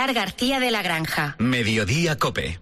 Pilar García de la Granja. Mediodía COPE.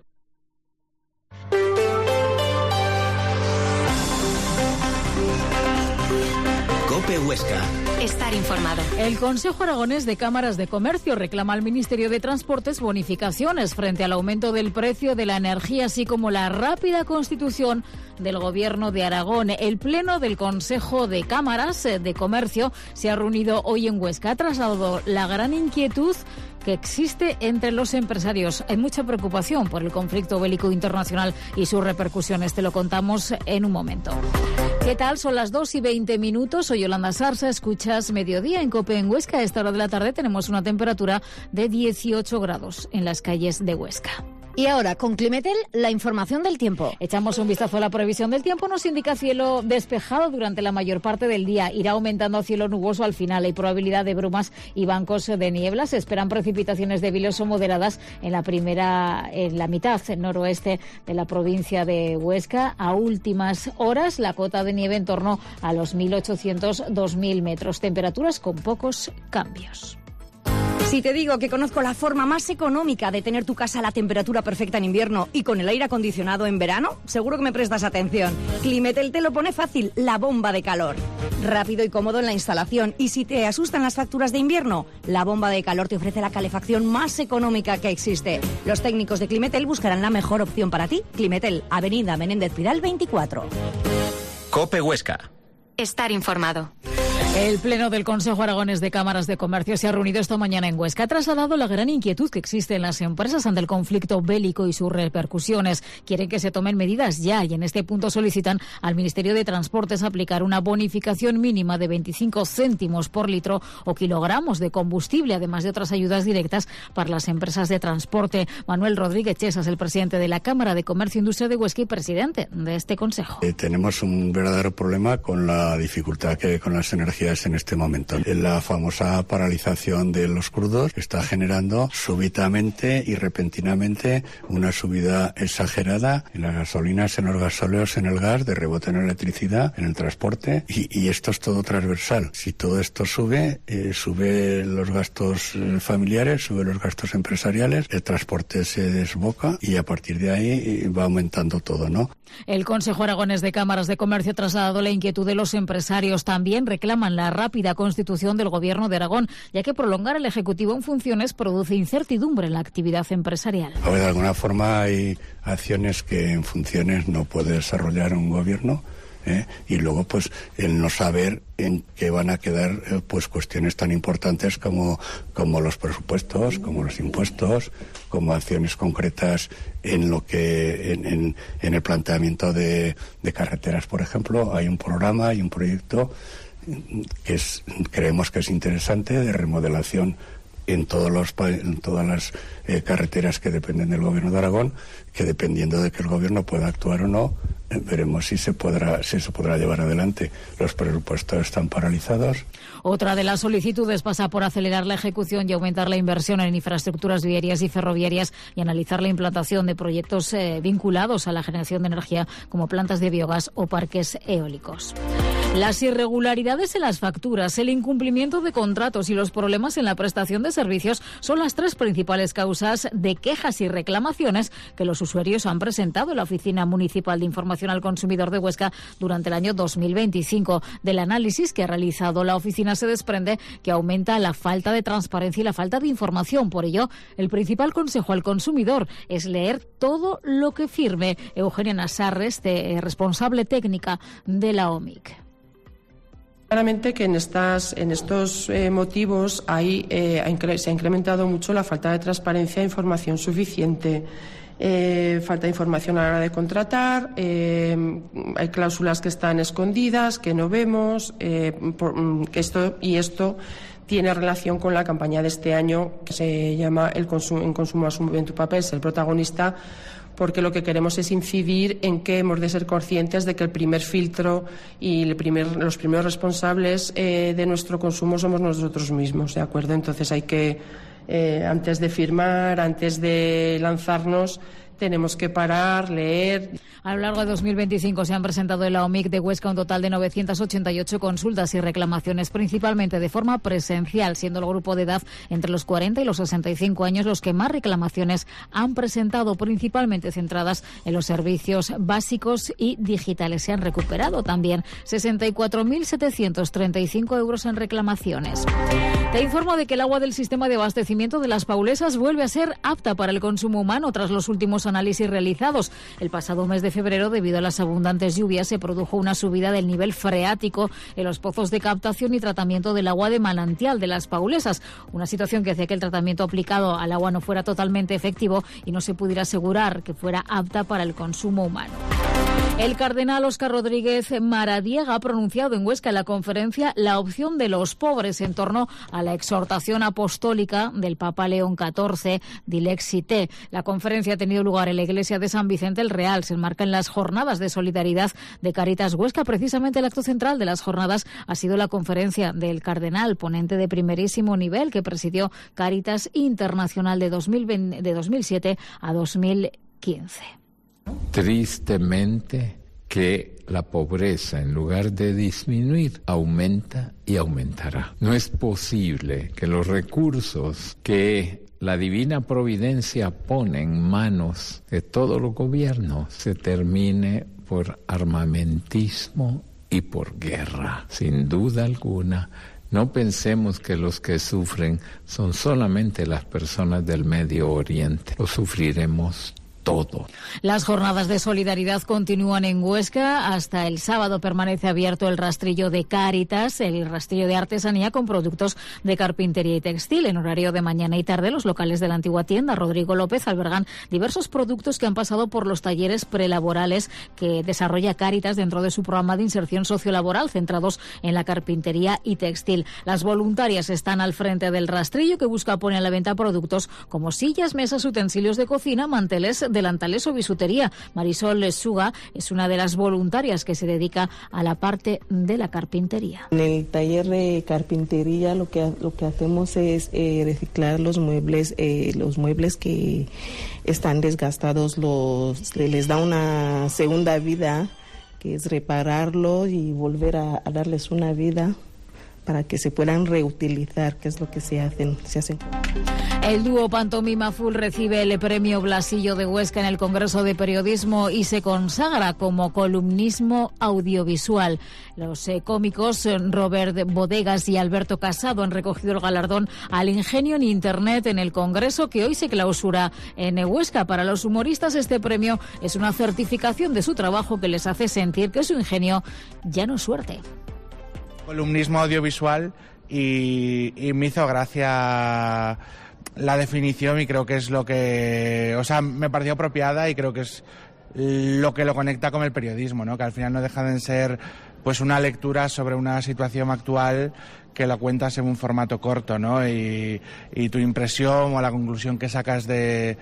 COPE Huesca. Estar informado. El Consejo Aragonés de Cámaras de Comercio reclama al Ministerio de Transportes bonificaciones frente al aumento del precio de la energía, así como la rápida constitución del Gobierno de Aragón. El Pleno del Consejo de Cámaras de Comercio se ha reunido hoy en Huesca. Ha trasladado la gran inquietud que existe entre los empresarios. Hay mucha preocupación por el conflicto bélico internacional y sus repercusiones. Te lo contamos en un momento. ¿Qué tal? Son las 2:20. Soy Yolanda Sarsa. Escuchas Mediodía en COPE en Huesca. A esta hora de la tarde tenemos una temperatura de 18 grados en las calles de Huesca. Y ahora, con Climetel, la información del tiempo. Echamos un vistazo a la previsión del tiempo. Nos indica cielo despejado durante la mayor parte del día. Irá aumentando a cielo nuboso al final. Hay probabilidad de brumas y bancos de niebla. Se esperan precipitaciones débiles o moderadas en la mitad noroeste de la provincia de Huesca. A últimas horas, la cota de nieve en torno a los 1.800-2.000 metros. Temperaturas con pocos cambios. Si te digo que conozco la forma más económica de tener tu casa a la temperatura perfecta en invierno y con el aire acondicionado en verano, seguro que me prestas atención. Climetel te lo pone fácil, la bomba de calor. Rápido y cómodo en la instalación. Y si te asustan las facturas de invierno, la bomba de calor te ofrece la calefacción más económica que existe. Los técnicos de Climetel buscarán la mejor opción para ti. Climetel, Avenida Menéndez Pidal 24. COPE Huesca. Estar informado. El Pleno del Consejo Aragonés de Cámaras de Comercio se ha reunido esta mañana en Huesca. Ha trasladado la gran inquietud que existe en las empresas ante el conflicto bélico y sus repercusiones. Quieren que se tomen medidas ya y en este punto solicitan al Ministerio de Transportes aplicar una bonificación mínima de 25 céntimos por litro o kilogramos de combustible, además de otras ayudas directas para las empresas de transporte. Manuel Rodríguez Chesas, el presidente de la Cámara de Comercio e Industria de Huesca y presidente de este consejo. Tenemos un verdadero problema con la dificultad que con las energías en este momento. La famosa paralización de los crudos está generando súbitamente y repentinamente una subida exagerada en las gasolinas, en los gasóleos, en el gas, de rebote en la electricidad, en el transporte y esto es todo transversal. Si todo esto sube los gastos familiares, sube los gastos empresariales, el transporte se desboca y a partir de ahí va aumentando todo, ¿no? El Consejo Aragonés de Cámaras de Comercio ha trasladado la inquietud de los empresarios. También reclaman la rápida constitución del Gobierno de Aragón, ya que prolongar el Ejecutivo en funciones produce incertidumbre en la actividad empresarial. De alguna forma hay acciones que en funciones no puede desarrollar un gobierno. Y luego pues el no saber en qué van a quedar pues cuestiones tan importantes como los presupuestos, como los impuestos, como acciones concretas en lo que en el planteamiento de carreteras, por ejemplo. Hay un programa, hay un proyecto que creemos que es interesante de remodelación en todas las carreteras que dependen del Gobierno de Aragón, que dependiendo de que el Gobierno pueda actuar o no, veremos si se podrá llevar adelante. Los presupuestos están paralizados. Otra de las solicitudes pasa por acelerar la ejecución y aumentar la inversión en infraestructuras viarias y ferroviarias y analizar la implantación de proyectos vinculados a la generación de energía como plantas de biogás o parques eólicos. Las irregularidades en las facturas, el incumplimiento de contratos y los problemas en la prestación de servicios son las tres principales causas de quejas y reclamaciones que los usuarios han presentado en la Oficina Municipal de Información al Consumidor de Huesca durante el año 2025. Del análisis que ha realizado la oficina se desprende que aumenta la falta de transparencia y la falta de información. Por ello, el principal consejo al consumidor es leer todo lo que firme. Eugenia Nasarres, responsable técnica de la OMIC. Claramente que en estos motivos se ha incrementado mucho la falta de transparencia e información suficiente. Falta de información a la hora de contratar, hay cláusulas que están escondidas, que no vemos, esto tiene relación con la campaña de este año que se llama En consumo asume en tu papel, ser protagonista, porque lo que queremos es incidir en que hemos de ser conscientes de que el primer filtro y los primeros responsables de nuestro consumo somos nosotros mismos, ¿de acuerdo? Entonces hay que, antes de firmar, antes de lanzarnos, tenemos que parar, leer. A lo largo de 2025 se han presentado en la OMIC de Huesca un total de 988 consultas y reclamaciones, principalmente de forma presencial, siendo el grupo de edad entre los 40 y los 65 años los que más reclamaciones han presentado, principalmente centradas en los servicios básicos y digitales. Se han recuperado también 64.735 euros en reclamaciones. Te informo de que el agua del sistema de abastecimiento de Las Paulesas vuelve a ser apta para el consumo humano tras los últimos análisis realizados. El pasado mes de febrero, debido a las abundantes lluvias, se produjo una subida del nivel freático en los pozos de captación y tratamiento del agua de manantial de Las Paulesas, una situación que hacía que el tratamiento aplicado al agua no fuera totalmente efectivo y no se pudiera asegurar que fuera apta para el consumo humano. El cardenal Óscar Rodríguez Maradiaga ha pronunciado en Huesca en la conferencia La opción de los pobres en torno a la exhortación apostólica del Papa León XIV, Dilexite. La conferencia ha tenido lugar en la iglesia de San Vicente el Real. Se enmarca en las jornadas de solidaridad de Cáritas Huesca. Precisamente el acto central de las jornadas ha sido la conferencia del cardenal, ponente de primerísimo nivel que presidió Cáritas Internacional de 2007 a 2015. Tristemente que la pobreza, en lugar de disminuir, aumenta y aumentará. No es posible que los recursos que la divina providencia pone en manos de todos los gobiernos se termine por armamentismo y por guerra. Sin duda alguna, no pensemos que los que sufren son solamente las personas del Medio Oriente. Lo sufriremos todo. Las jornadas de solidaridad continúan en Huesca. Hasta el sábado permanece abierto el rastrillo de Cáritas, el rastrillo de artesanía con productos de carpintería y textil. En horario de mañana y tarde, los locales de la antigua tienda Rodrigo López albergan diversos productos que han pasado por los talleres prelaborales que desarrolla Cáritas dentro de su programa de inserción sociolaboral centrados en la carpintería y textil. Las voluntarias están al frente del rastrillo que busca poner a la venta productos como sillas, mesas, utensilios de cocina, manteles, delantales o bisutería. Marisol Lesuga es una de las voluntarias que se dedica a la parte de la carpintería. En el taller de carpintería lo que hacemos es reciclar los muebles que están desgastados, les da una segunda vida, que es repararlos y volver a darles una vida para que se puedan reutilizar, que es lo que se hacen. El dúo Pantomima Full recibe el premio Blasillo de Huesca en el Congreso de Periodismo y se consagra como columnismo audiovisual. Los cómicos Robert Bodegas y Alberto Casado han recogido el galardón al ingenio en Internet en el Congreso, que hoy se clausura en Huesca. Para los humoristas, este premio es una certificación de su trabajo que les hace sentir que su ingenio ya no es suerte. Columnismo audiovisual y me hizo gracia la definición y creo que es lo que, me pareció apropiada y creo que es lo que lo conecta con el periodismo, ¿no? Que al final no deja de ser pues una lectura sobre una situación actual que la cuentas en un formato corto, ¿no? Y tu impresión o la conclusión que sacas de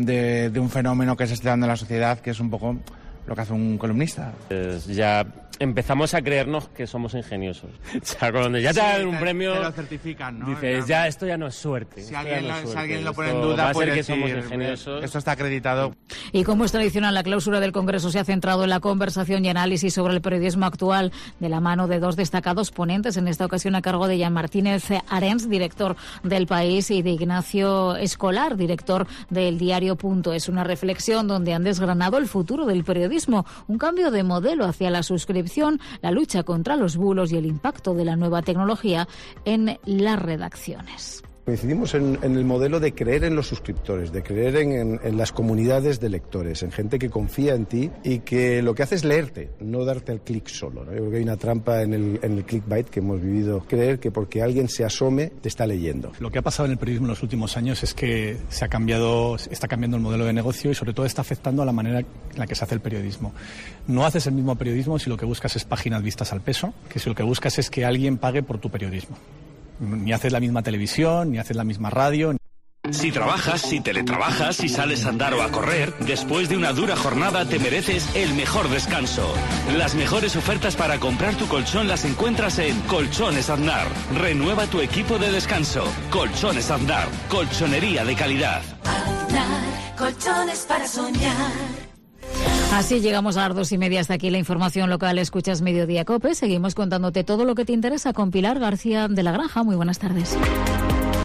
un fenómeno que se está dando en la sociedad, que es un poco lo que hace un columnista. Ya empezamos a creernos que somos ingeniosos. O sea, cuando ya te dan un premio, te lo certifican, ¿no? Dices, ya, esto ya no es suerte. Si alguien lo pone en duda, puede decir, que somos ingeniosos. Esto está acreditado. Y como es tradicional, la clausura del Congreso se ha centrado en la conversación y análisis sobre el periodismo actual de la mano de dos destacados ponentes, en esta ocasión a cargo de Jan Martínez Arens, director del País, y de Ignacio Escolar, director del diario.es. Una reflexión donde han desgranado el futuro del periodismo, un cambio de modelo hacia la suscripción, la lucha contra los bulos y el impacto de la nueva tecnología en las redacciones. Coincidimos en el modelo de creer en los suscriptores, de creer en las comunidades de lectores, en gente que confía en ti y que lo que hace es leerte, no darte el clic solo, ¿no? Yo creo que hay una trampa en el clickbait que hemos vivido, creer que porque alguien se asome te está leyendo. Lo que ha pasado en el periodismo en los últimos años es que está cambiando el modelo de negocio y sobre todo está afectando a la manera en la que se hace el periodismo. No haces el mismo periodismo si lo que buscas es páginas vistas al peso, que si lo que buscas es que alguien pague por tu periodismo. Ni haces la misma televisión, ni haces la misma radio. Si trabajas, si teletrabajas, si sales a andar o a correr, después de una dura jornada te mereces el mejor descanso. Las mejores ofertas para comprar tu colchón las encuentras en Colchones Aznar. Renueva tu equipo de descanso. Colchones Aznar, colchonería de calidad. Aznar, Colchones para soñar. Así llegamos a las 2:30. Hasta aquí la información local. Escuchas Mediodía COPE. Seguimos contándote todo lo que te interesa con Pilar García de la Granja. Muy buenas tardes.